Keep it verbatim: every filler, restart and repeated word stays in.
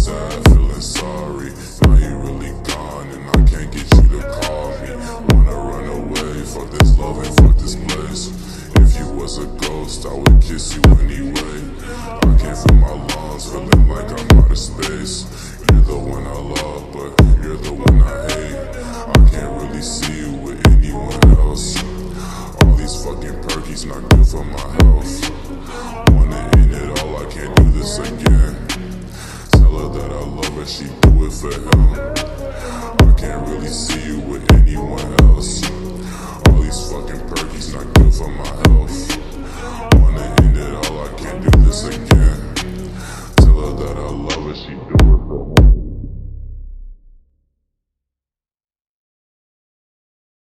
sad, feeling sorry. Now you really gone and I can't get you to call me. Wanna run away, fuck this love and fuck this place. If you was a ghost, I would kiss you anyway. I can't feel my lungs, feeling like I'm out of space. You're the one I love, but you're the one I hate. I can't really see you with anyone else. All these fucking perkies not good for my health. Wanna end it all, I can't do this again. Tell her that I love her, she do it for him. I can't really see you with anyone else. All these fucking perkies not good for my health. Wanna end it all, I can't do this again. Tell her that I love her, she do